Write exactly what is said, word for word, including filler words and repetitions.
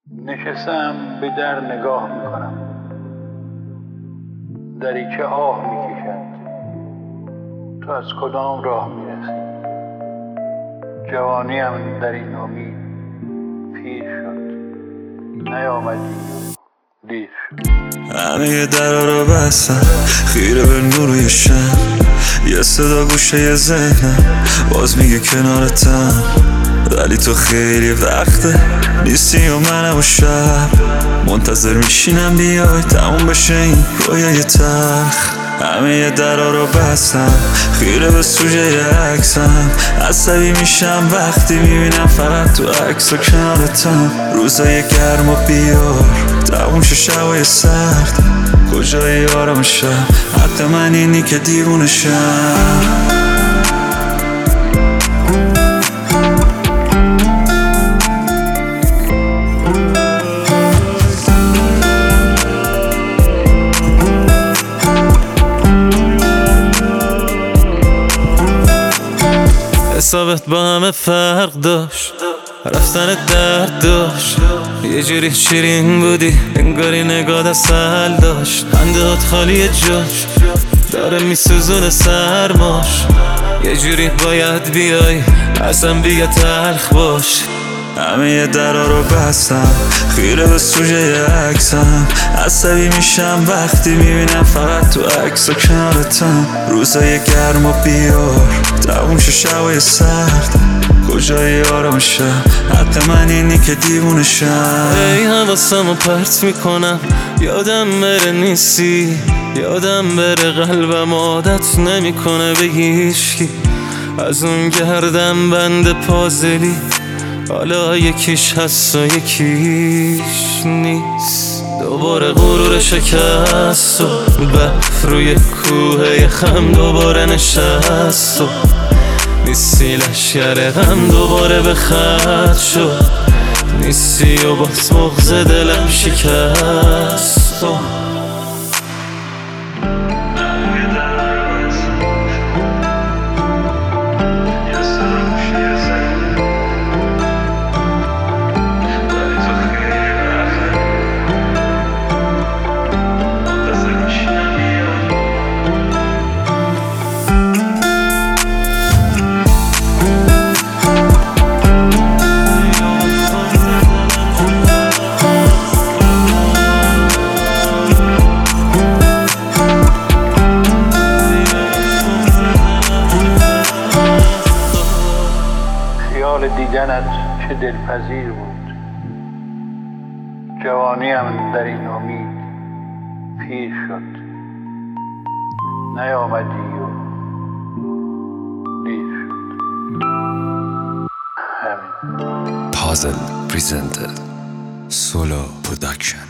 نشستم به در نگاه میکنم، دریچه آه میکشد. تو از کدام راه میرسی؟ جوانیم در این امید پیر شد، نیامدی دیر شد. همه درا رو بستم خیره به نور شم، یه صدا گوشه ذهنم باز میگه کنارتم، ولی تو خیلی وقته نیستی و منم و شب منتظر میشینم بیای تموم بشه این رویای تلخ. همه درا رو بستم خیره به سوژه عکسم، عصبی میشم وقتی میبینم فقط تو عکس و کنارتم. روزای گرم و بیار تموم شه شبای سرد، کجای آرام شب حتی من اینی که دیوونه شم. حسابت با همه فرق داشت، رفتن درد داشت، یه جوری شیرین بودی انگاری نگاه اصل داشت. خندهات خالی جاش داره میسوزونه سرماش، یه جوری باید بیای اصلا بیا تلخ باش. همه درا رو بستم خیره به سوژه عکسم، عصبی میشم وقتی میبینم فقط تو عکس و کنارتم. روزای گرم و بیار تموم شه شبای سرد، کجای آرام شب حتی من اینی که دیوونه شم. ای حواسمو پرت میکنم یادم بره نیستی، یادم بره قلبم عادت نمیکنه به هیچکی. از اون گردم بند پازلی حالا یکیش هست و یکیش نیست. دوباره غرور شکست و برف روی کوه خم دوباره نشست و نیستی لشگر غم دوباره به خط شد، نیستی و باز بغض دلم شکست. دیدنت چه دلپذیر بود، جوانیم در این امید پیر شد، نیامدی و دیر شد. همین. Puzzle presented Solo Production.